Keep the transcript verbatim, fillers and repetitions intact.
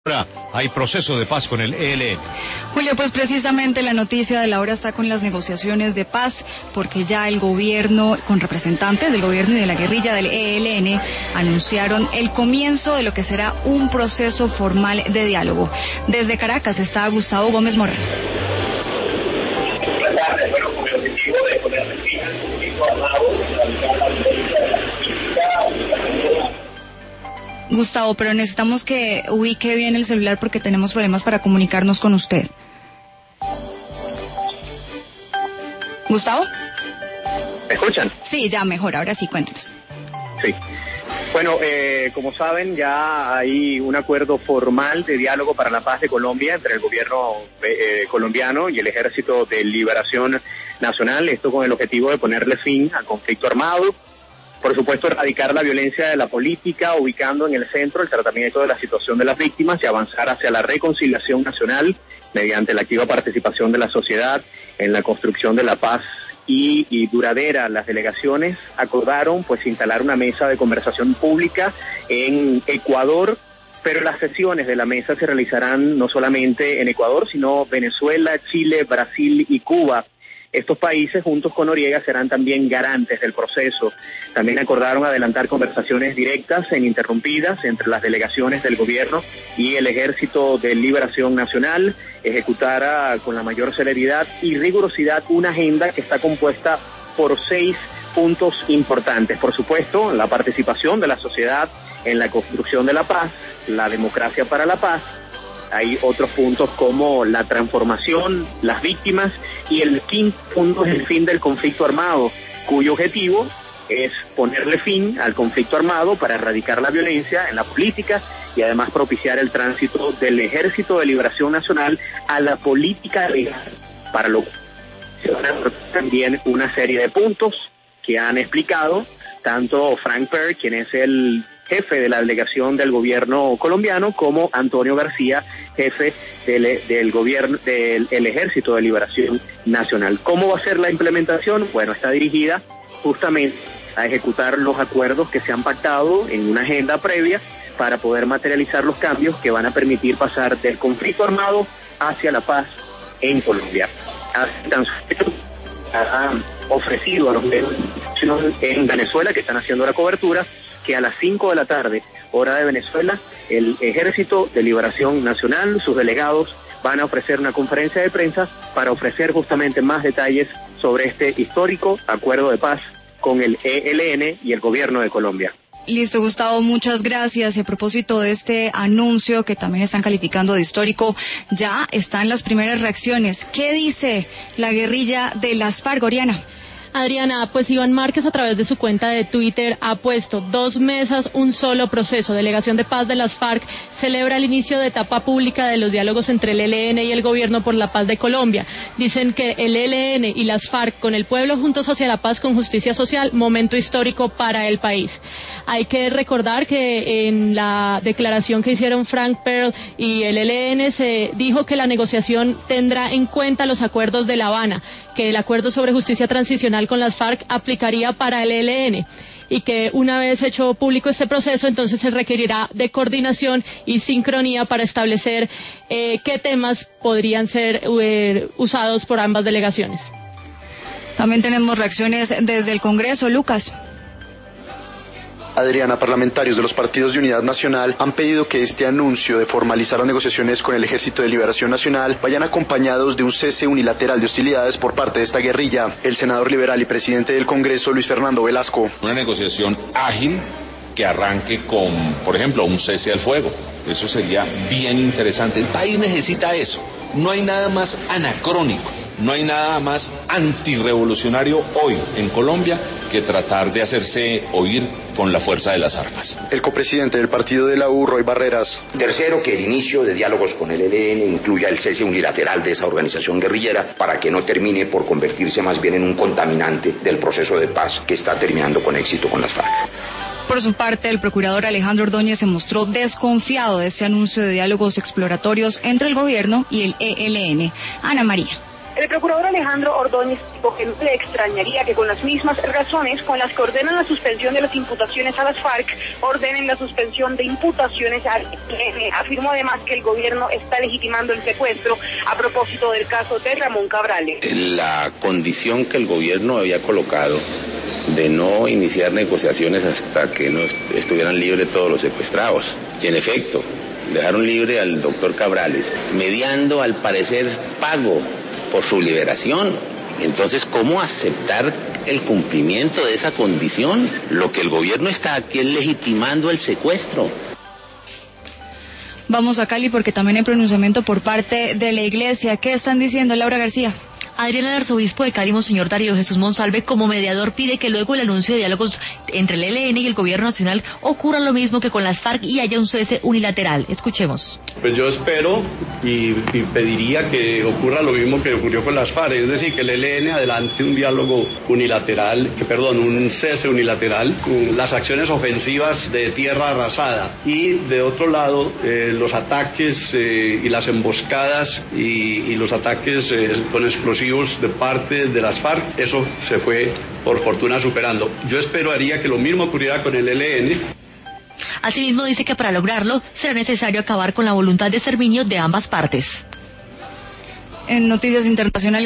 Hay proceso de paz con el E L N. Julio, pues precisamente la noticia de la hora está con las negociaciones de paz, porque ya el gobierno, con representantes del gobierno y de la guerrilla del E L N, anunciaron el comienzo de lo que será un proceso formal de diálogo. Desde Caracas está Gustavo Gómez Morán. Bueno, con el objetivo de poner fin al conflicto armado, erradicar la violencia de la política. Gustavo, pero necesitamos que ubique bien el celular porque tenemos problemas para comunicarnos con usted. ¿Gustavo? ¿Me escuchan? Sí, ya mejor, ahora sí, cuéntenos. Sí. Bueno, eh, como saben, ya hay un acuerdo formal de diálogo para la paz de Colombia entre el gobierno eh, colombiano y el Ejército de Liberación Nacional, esto con el objetivo de ponerle fin al conflicto armado. Por supuesto, erradicar la violencia de la política, ubicando en el centro el tratamiento de la situación de las víctimas y avanzar hacia la reconciliación nacional mediante la activa participación de la sociedad en la construcción de la paz y, y duradera. Las delegaciones acordaron pues instalar una mesa de conversación pública en Ecuador, pero las sesiones de la mesa se realizarán no solamente en Ecuador, sino Venezuela, Chile, Brasil y Cuba. Estos países, juntos con Noriega, serán también garantes del proceso. También acordaron adelantar conversaciones directas e ininterrumpidas entre las delegaciones del gobierno y el Ejército de Liberación Nacional, ejecutar con la mayor celeridad y rigurosidad una agenda que está compuesta por seis puntos importantes. Por supuesto, la participación de la sociedad en la construcción de la paz, la democracia para la paz. Hay otros puntos como la transformación, las víctimas, y el quinto punto es el fin del conflicto armado, cuyo objetivo es ponerle fin al conflicto armado para erradicar la violencia en la política y además propiciar el tránsito del Ejército de Liberación Nacional a la política legal, para lo que se van a dar también una serie de puntos que han explicado tanto Frank Perl, quien es el jefe de la delegación del gobierno colombiano, como Antonio García, jefe del, del gobierno del el Ejército de Liberación Nacional. ¿Cómo va a ser la implementación? Bueno, está dirigida justamente a ejecutar los acuerdos que se han pactado en una agenda previa para poder materializar los cambios que van a permitir pasar del conflicto armado hacia la paz en Colombia. Así tan solo han ofrecido a los medios en Venezuela que están haciendo la cobertura que a las cinco de la tarde, hora de Venezuela, el Ejército de Liberación Nacional, sus delegados, van a ofrecer una conferencia de prensa para ofrecer justamente más detalles sobre este histórico acuerdo de paz con el E L N y el gobierno de Colombia. Listo, Gustavo, muchas gracias. Y a propósito de este anuncio que también están calificando de histórico, ya están las primeras reacciones. ¿Qué dice la guerrilla de las FARC, Oriana? Adriana, pues Iván Márquez a través de su cuenta de Twitter ha puesto dos mesas, un solo proceso. Delegación de Paz de las FARC celebra el inicio de etapa pública de los diálogos entre el E L N y el gobierno por la paz de Colombia. Dicen que el E L N y las FARC con el pueblo juntos hacia la paz con justicia social, momento histórico para el país. Hay que recordar que en la declaración que hicieron Frank Perl y el E L N se dijo que la negociación tendrá en cuenta los acuerdos de La Habana, que el acuerdo sobre justicia transicional con las FARC aplicaría para el E L N y que una vez hecho público este proceso, entonces se requerirá de coordinación y sincronía para establecer eh, qué temas podrían ser eh, usados por ambas delegaciones. También tenemos reacciones desde el Congreso, Lucas. Adriana, parlamentarios de los partidos de Unidad Nacional han pedido que este anuncio de formalizar las negociaciones con el Ejército de Liberación Nacional vayan acompañados de un cese unilateral de hostilidades por parte de esta guerrilla. El senador liberal y presidente del Congreso, Luis Fernando Velasco. Una negociación ágil que arranque con, por ejemplo, un cese al fuego. Eso sería bien interesante. El país necesita eso. No hay nada más anacrónico, no hay nada más antirrevolucionario hoy en Colombia que tratar de hacerse oír con la fuerza de las armas. El copresidente del partido de la U, Roy Barreras. Tercero, que el inicio de diálogos con el E L N incluya el cese unilateral de esa organización guerrillera para que no termine por convertirse más bien en un contaminante del proceso de paz que está terminando con éxito con las FARC. Por su parte, el procurador Alejandro Ordóñez se mostró desconfiado de este anuncio de diálogos exploratorios entre el gobierno y el E L N. Ana María. El procurador Alejandro Ordóñez dijo que no le extrañaría que con las mismas razones con las que ordenan la suspensión de las imputaciones a las FARC, ordenen la suspensión de imputaciones al E L N. Afirmó además que el gobierno está legitimando el secuestro a propósito del caso de Ramón Cabrales. La condición que el gobierno había colocado de no iniciar negociaciones hasta que no estuvieran libres todos los secuestrados. Y en efecto, dejaron libre al doctor Cabrales, mediando al parecer pago por su liberación. Entonces, ¿cómo aceptar el cumplimiento de esa condición? Lo que el gobierno está aquí es legitimando el secuestro. Vamos a Cali porque también hay pronunciamiento por parte de la iglesia. ¿Qué están diciendo, Laura García? Adrián, el arzobispo de Cali, Monseñor Darío Jesús Monsalve, como mediador pide que luego del anuncio de diálogos entre el E L N y el gobierno nacional ocurra lo mismo que con las FARC y haya un cese unilateral. Escuchemos. Pues yo espero y, y pediría que ocurra lo mismo que ocurrió con las FARC, es decir, que el E L N adelante un diálogo unilateral, que, perdón, un cese unilateral, las acciones ofensivas de tierra arrasada y de otro lado eh, los ataques eh, y las emboscadas y, y los ataques eh, con explosivos de parte de las FARC, eso se fue por fortuna superando. Yo esperaría que lo mismo ocurriera con el E L N. Asimismo dice que para lograrlo será necesario acabar con la voluntad de exterminio de ambas partes. En noticias internacionales